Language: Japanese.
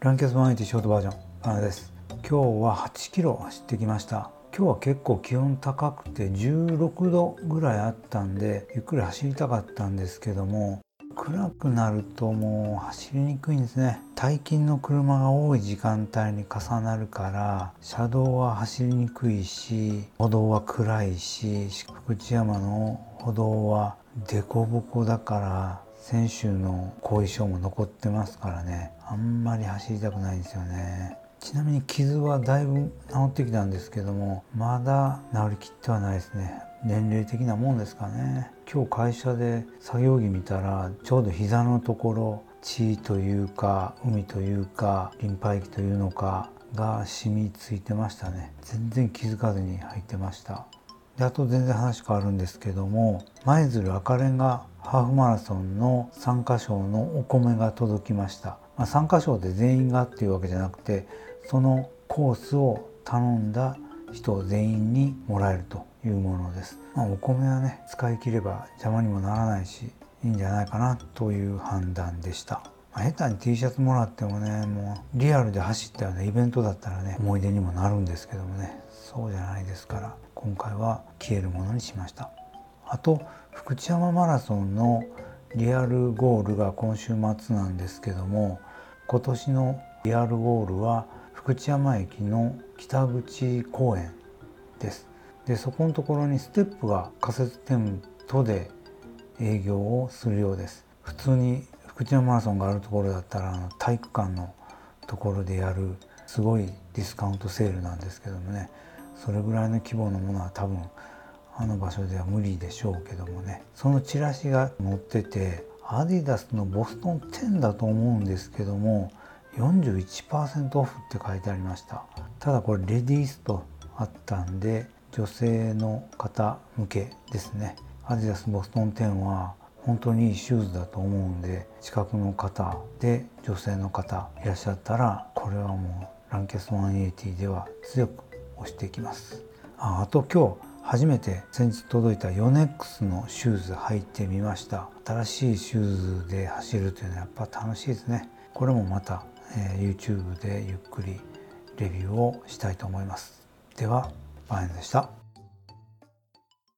ランキャス180ショートバージョンバナです。今日は8キロ走ってきました。今日は結構気温高くて16度ぐらいあったんでゆっくり走りたかったんですけども、暗くなるともう走りにくいんですね。通勤の車が多い時間帯に重なるから車道は走りにくいし、歩道は暗いし、福知山の歩道は凸凹だから先週の後遺症も残ってますからね、あんまり走りたくないんですよね。ちなみに傷はだいぶ治ってきたんですけども、まだ治りきってはないですね。年齢的なもんですかね。今日会社で作業着見たらちょうど膝のところ、血というか海というかリンパ液というのかが染みついてましたね。全然気づかずに入ってました。で、あと全然話変わるんですけども、舞鶴赤レンガハーフマラソンの参加賞のお米が届きました。参加賞で全員がっていうわけじゃなくて、そのコースを頼んだ人全員にもらえるというものです。お米はね、使い切れば邪魔にもならないしいいんじゃないかなという判断でした。下手に T シャツもらってもね、もうリアルで走ったようなイベントだったらね、思い出にもなるんですけどもね、そうじゃないですから、今回は消えるものにしました。あと福知山マラソンのリアルゴールが今週末なんですけども、今年のリアルゴールは福知山駅の北口公園です。で、そこのところにステップが仮設テントで営業をするようです。普通に福知山マラソンがあるところだったら体育館のところでやるすごいディスカウントセールなんですけどもね、それぐらいの規模のものは多分あの場所では無理でしょうけどもね、そのチラシが載ってて、アディダスのボストン10だと思うんですけども 41% オフって書いてありました。ただこれレディースとあったんで女性の方向けですね。アディダスボストン10は本当にいいシューズだと思うんで、近くの方で女性の方いらっしゃったら、これはもうランキャス180では強く押していきます。あと今日初めて先日届いたヨネックスのシューズ履いてみました。新しいシューズで走るというのはやっぱ楽しいですね。これもまた、YouTube でゆっくりレビューをしたいと思います。では、バインでした。